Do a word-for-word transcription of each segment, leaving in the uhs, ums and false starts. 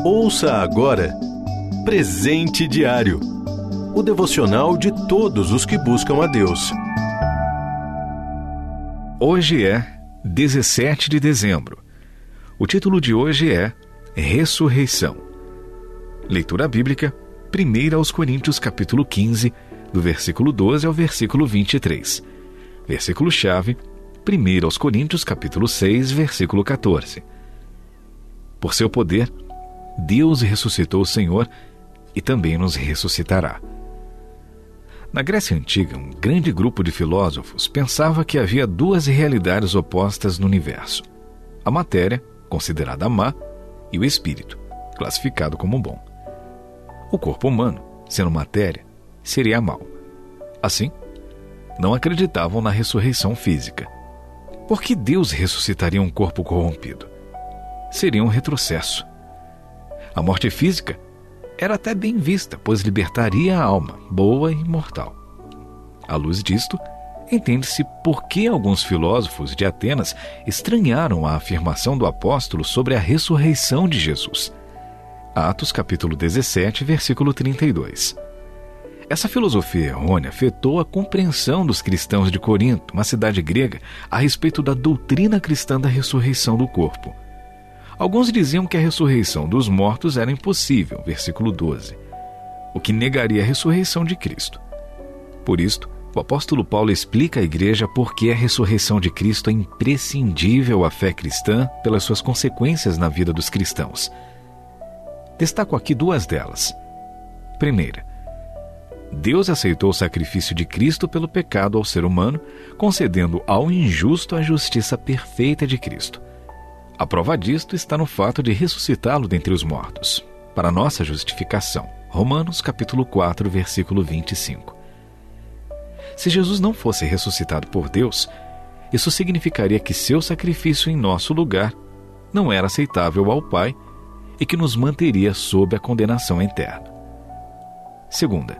Ouça agora Presente Diário, o devocional de todos os que buscam a Deus. Hoje é dezessete de dezembro. O título de hoje é Ressurreição. Leitura bíblica, primeira aos Coríntios, capítulo quinze, do versículo doze ao versículo vinte e três. Versículo-chave, primeira aos Coríntios, capítulo seis, versículo quatorze. Por seu poder, Deus ressuscitou o Senhor e também nos ressuscitará. Na Grécia Antiga, um grande grupo de filósofos pensava que havia duas realidades opostas no universo: a matéria, considerada má, e o espírito, classificado como bom. O corpo humano, sendo matéria, seria mau. Assim, não acreditavam na ressurreição física. Por que Deus ressuscitaria um corpo corrompido? Seria um retrocesso. A morte física era até bem vista, pois libertaria a alma, boa e imortal. À luz disto, entende-se por que alguns filósofos de Atenas estranharam a afirmação do apóstolo sobre a ressurreição de Jesus. Atos capítulo dezessete, versículo trinta e dois. Essa filosofia errônea afetou a compreensão dos cristãos de Corinto, uma cidade grega, a respeito da doutrina cristã da ressurreição do corpo. Alguns diziam que a ressurreição dos mortos era impossível, versículo doze, o que negaria a ressurreição de Cristo. Por isto, o apóstolo Paulo explica à igreja por que a ressurreição de Cristo é imprescindível à fé cristã pelas suas consequências na vida dos cristãos. Destaco aqui duas delas. Primeira, Deus aceitou o sacrifício de Cristo pelo pecado ao ser humano, concedendo ao injusto a justiça perfeita de Cristo. A prova disto está no fato de ressuscitá-lo dentre os mortos, para nossa justificação. Romanos capítulo quatro, versículo vinte e cinco. Se Jesus não fosse ressuscitado por Deus, isso significaria que seu sacrifício em nosso lugar não era aceitável ao Pai e que nos manteria sob a condenação eterna. Segunda,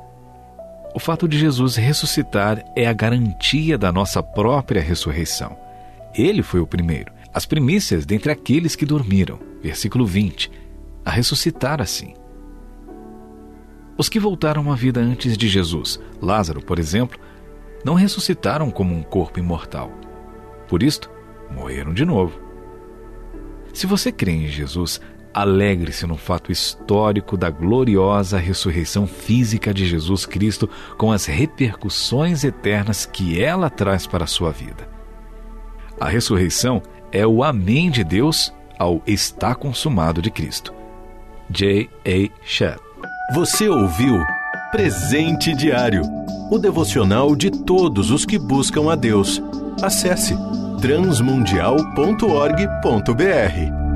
o fato de Jesus ressuscitar é a garantia da nossa própria ressurreição. Ele foi o primeiro, as primícias dentre aqueles que dormiram, versículo vinte, a ressuscitar assim. Os que voltaram à vida antes de Jesus, Lázaro, por exemplo, não ressuscitaram como um corpo imortal. Por isto, morreram de novo. Se você crê em Jesus, alegre-se no fato histórico da gloriosa ressurreição física de Jesus Cristo com as repercussões eternas que ela traz para a sua vida. A ressurreição é o amém de Deus ao está consumado de Cristo. J A Schaap. Você ouviu Presente Diário, o devocional de todos os que buscam a Deus. Acesse transmundial ponto org ponto br.